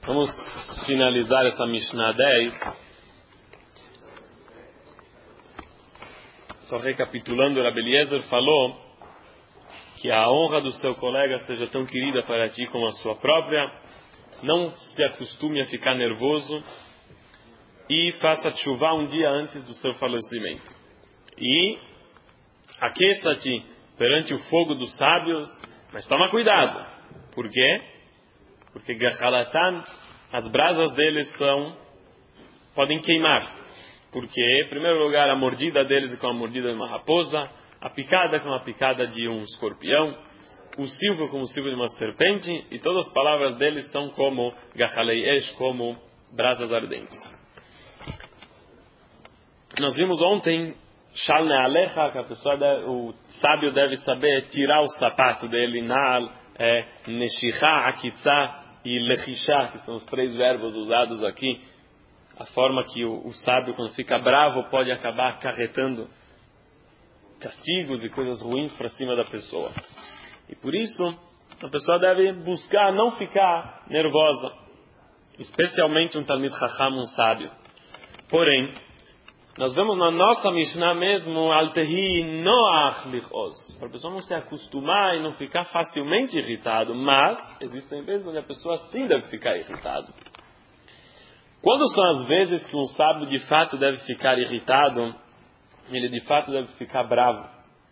Vamos finalizar essa Mishnah 10. Só recapitulando, Rabbi Eliezer falou que a honra do seu colega seja tão querida para ti como a sua própria. Não se acostume a ficar nervoso e faça tshuva um dia antes do seu falecimento. E aqueça-te perante o fogo dos sábios, mas toma cuidado. Por quê? Porque Gachalatan, as brasas deles podem queimar. Porque, em primeiro lugar, a mordida deles é com a mordida de uma raposa, a picada com a picada de um escorpião, o silvo como o silvo de uma serpente, e todas as palavras deles são como Gachalei Esh, como brasas ardentes. Nós vimos ontem Shal Ne'alecha, que o sábio deve saber tirar o sapato dele. Na'al, Neshicha, Akitza e Lechisha, que são os 3 verbos usados aqui. A forma que o sábio, quando fica bravo, pode acabar acarretando castigos e coisas ruins para cima da pessoa. E por isso, a pessoa deve buscar não ficar nervosa, especialmente um Talmid Chacham, um sábio. Porém, nós vemos na nossa Mishnah mesmo, Altehi Noach Lichos, para a pessoa não se acostumar e não ficar facilmente irritado, mas existem vezes onde a pessoa sim deve ficar irritado. Quando são as vezes que um sábio de fato deve ficar irritado, ele de fato deve ficar bravo?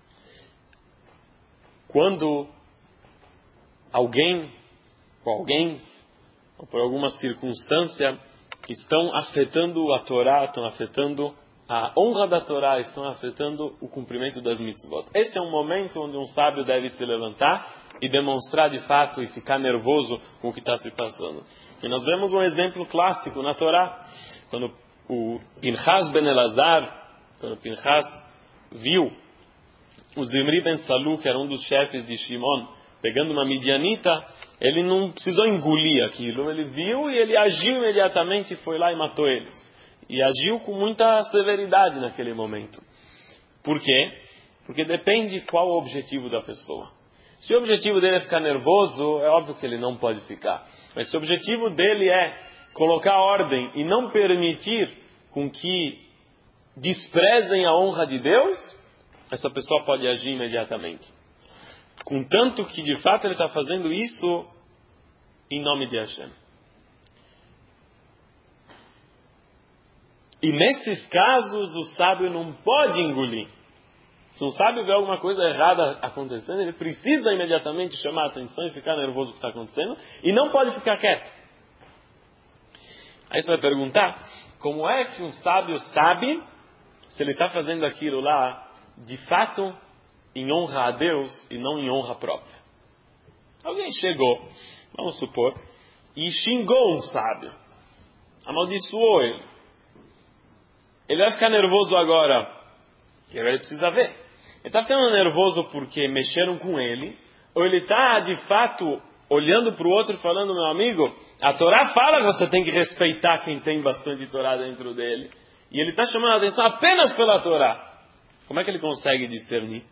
Quando alguém, ou por alguma circunstância, estão afetando a Torá, estão afetando a honra da Torá, estão afetando o cumprimento das mitzvot. Esse é um momento onde um sábio deve se levantar e demonstrar de fato e ficar nervoso com o que está se passando. E nós vemos um exemplo clássico na Torá, quando o Pinchas ben Elazar, quando Pinchas viu o Zimri ben Salu, que era um dos chefes de Shimon, pegando uma midianita, ele não precisou engolir aquilo, ele viu e ele agiu imediatamente e foi lá e matou eles. E agiu com muita severidade naquele momento. Por quê? Porque depende qual o objetivo da pessoa. Se o objetivo dele é ficar nervoso, é óbvio que ele não pode ficar. Mas se o objetivo dele é colocar ordem e não permitir com que desprezem a honra de Deus, essa pessoa pode agir imediatamente. Contanto que de fato ele está fazendo isso em nome de Hashem. E nesses casos o sábio não pode engolir. Se um sábio vê alguma coisa errada acontecendo, ele precisa imediatamente chamar a atenção e ficar nervoso com o que está acontecendo, e não pode ficar quieto. Aí você vai perguntar, como é que um sábio sabe se ele está fazendo aquilo lá de fato em honra a Deus e não em honra própria? Alguém chegou, vamos supor, e xingou um sábio, amaldiçoou ele. Ele vai ficar nervoso agora, e agora ele precisa ver. Ele está ficando nervoso porque mexeram com ele, ou ele está de fato olhando para o outro e falando, meu amigo, a Torá fala que você tem que respeitar quem tem bastante Torá dentro dele, e ele está chamando a atenção apenas pela Torá. Como é que ele consegue discernir?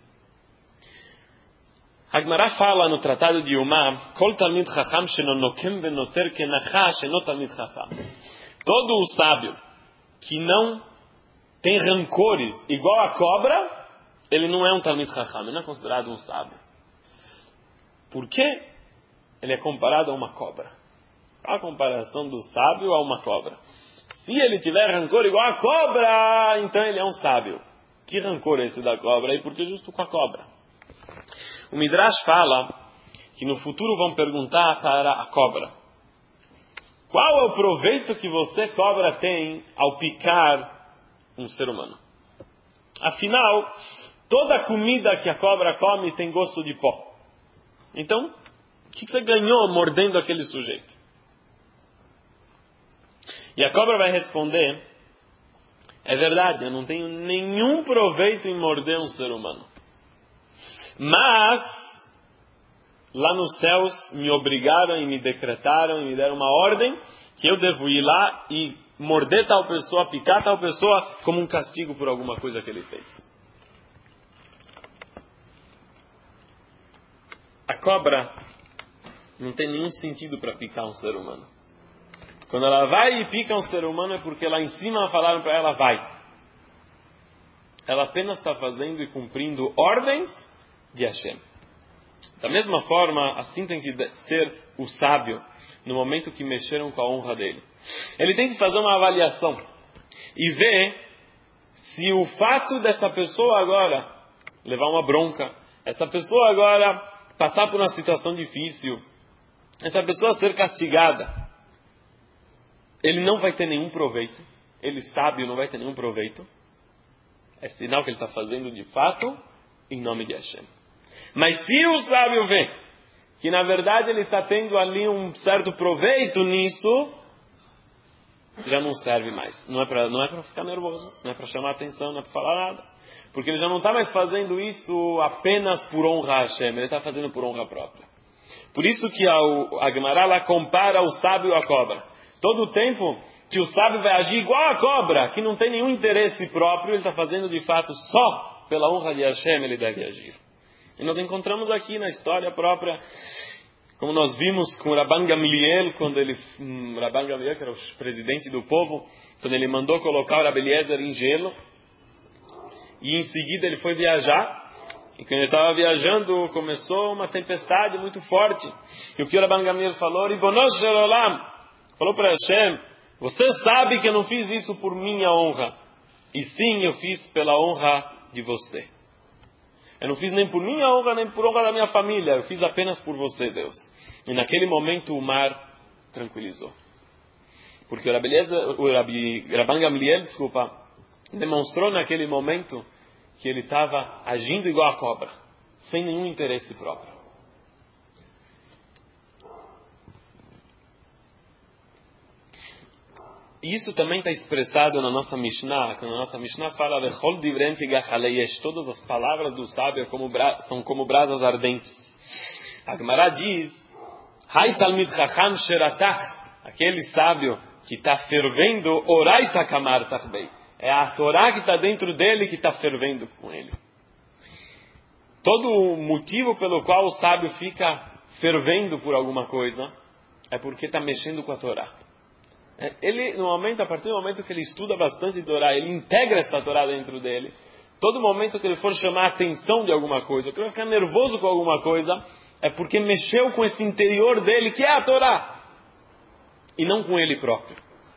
Hagmará fala no Tratado de Yumá, Kol Talmid Chacham shenonokem venoter kenachá shenot Talmid Chacham. Todo o sábio que não tem rancores igual a cobra, ele não é um Talmid Chacham, ele não é considerado um sábio. Por quê? Ele é comparado a uma cobra. Qual a comparação do sábio a uma cobra? Se ele tiver rancor igual a cobra, então ele é um sábio. Que rancor é esse da cobra? E por que justo com a cobra? O Midrash fala que no futuro vão perguntar para a cobra: qual é o proveito que você, cobra, tem ao picar um ser humano? Afinal, toda comida que a cobra come tem gosto de pó. Então, o que você ganhou mordendo aquele sujeito? E a cobra vai responder: é verdade, eu não tenho nenhum proveito em morder um ser humano. Mas, lá nos céus, me obrigaram e me decretaram e me deram uma ordem que eu devo ir lá e morder tal pessoa, picar tal pessoa, como um castigo por alguma coisa que ele fez. A cobra não tem nenhum sentido para picar um ser humano. Quando ela vai e pica um ser humano é porque lá em cima falaram para ela, vai. Ela apenas está fazendo e cumprindo ordens de Hashem. Da mesma forma, assim tem que ser o sábio no momento que mexeram com a honra dele. Ele tem que fazer uma avaliação e ver se o fato dessa pessoa agora levar uma bronca, essa pessoa agora passar por uma situação difícil, essa pessoa ser castigada, ele não vai ter nenhum proveito, ele sábio não vai ter nenhum proveito, é sinal que ele está fazendo de fato em nome de Hashem. Mas se o sábio vê que na verdade ele está tendo ali um certo proveito nisso, já não serve mais. Não é para ficar nervoso, não é para chamar atenção, não é para falar nada. Porque ele já não está mais fazendo isso apenas por honra a Hashem, ele está fazendo por honra própria. Por isso que a Gemara lá compara o sábio à cobra. Todo o tempo que o sábio vai agir igual a cobra, que não tem nenhum interesse próprio, ele está fazendo de fato só pela honra de Hashem, ele deve agir. E nós encontramos aqui na história própria, como nós vimos com Rabban Gamliel, Rabban Gamliel, que era o presidente do povo, quando ele mandou colocar o Rabbi Eliezer em gelo, e em seguida ele foi viajar, e quando ele estava viajando, começou uma tempestade muito forte. E o que o Rabban Gamliel falou? Ribono shel olam, falou para Hashem, você sabe que eu não fiz isso por minha honra, e sim eu fiz pela honra de você. Eu não fiz nem por minha honra, nem por honra da minha família. Eu fiz apenas por você, Deus. E naquele momento o mar tranquilizou. Porque o Rabban Gamliel, demonstrou naquele momento que ele estava agindo igual a cobra, sem nenhum interesse próprio. E isso também está expressado na nossa Mishnah, quando a nossa Mishnah fala todas as palavras do sábio são como brasas ardentes. A Gemara diz, aquele sábio que está fervendo, é a Torá que está dentro dele que está fervendo com ele. Todo o motivo pelo qual o sábio fica fervendo por alguma coisa é porque está mexendo com a Torá. Ele, a partir do momento que ele estuda bastante Torá, ele integra essa Torá dentro dele. Todo momento que ele for chamar a atenção de alguma coisa, ou que ele vai ficar nervoso com alguma coisa, é porque mexeu com esse interior dele, que é a Torá, e não com ele próprio.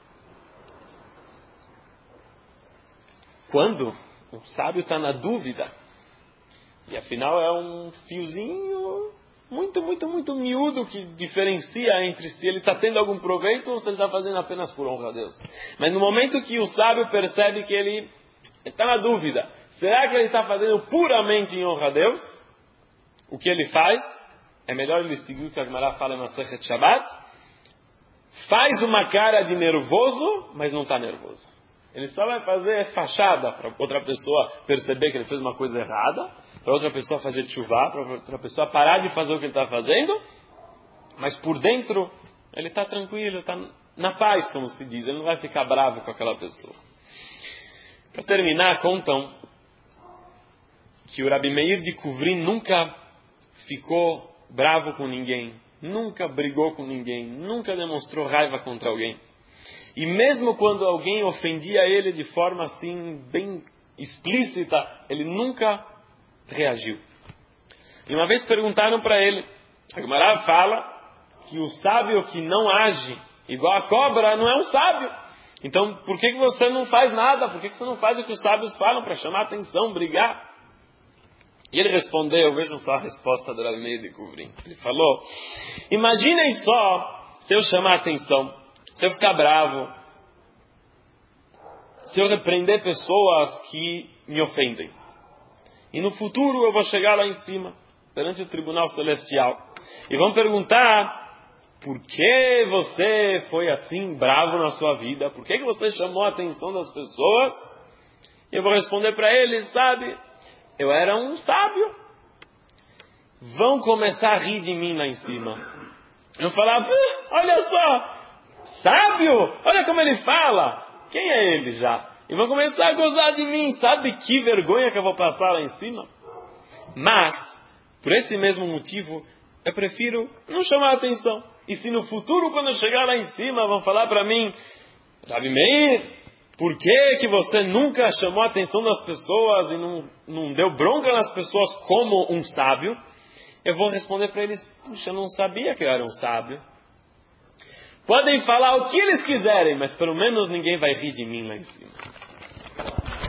Quando o sábio está na dúvida, e afinal é um fiozinho muito miúdo que diferencia entre se ele está tendo algum proveito ou se ele está fazendo apenas por honra a Deus. Mas no momento que o sábio percebe que ele está na dúvida, será que ele está fazendo puramente em honra a Deus? O que ele faz? É melhor ele seguir o que a Gemara fala na Masechet Shabbat. Faz uma cara de nervoso, mas não está nervoso. Ele só vai fazer fachada para outra pessoa perceber que ele fez uma coisa errada, para outra pessoa fazer tchuvá, para outra pessoa parar de fazer o que ele está fazendo, mas por dentro ele está tranquilo, está na paz, como se diz, ele não vai ficar bravo com aquela pessoa. Para terminar, contam que o Rabi Meir de Kuvrin nunca ficou bravo com ninguém, nunca brigou com ninguém, nunca demonstrou raiva contra alguém. E mesmo quando alguém ofendia ele de forma assim, bem explícita, ele nunca reagiu. E uma vez perguntaram para ele, a Gemara fala que o sábio que não age igual a cobra não é um sábio. Então, por que você não faz nada? Por que você não faz o que os sábios falam para chamar atenção, brigar? E ele respondeu, vejam só a resposta do Rabi Meir de Kuvrin. Ele falou, imaginem só se eu chamar atenção, se eu ficar bravo, se eu repreender pessoas que me ofendem. E no futuro eu vou chegar lá em cima, perante o tribunal celestial. E vão perguntar, por que você foi assim bravo na sua vida? Por que você chamou a atenção das pessoas? E eu vou responder para eles, sabe, eu era um sábio. Vão começar a rir de mim lá em cima. Eu falava, olha só, sábio, olha como ele fala. Quem é ele já? E vão começar a gozar de mim. Sabe que vergonha que eu vou passar lá em cima? Mas, por esse mesmo motivo, eu prefiro não chamar a atenção. E se no futuro, quando eu chegar lá em cima, vão falar para mim, Rabi Meir, por que você nunca chamou a atenção das pessoas e não deu bronca nas pessoas como um sábio? Eu vou responder para eles, puxa, eu não sabia que eu era um sábio. Podem falar o que eles quiserem, mas pelo menos ninguém vai rir de mim lá em cima.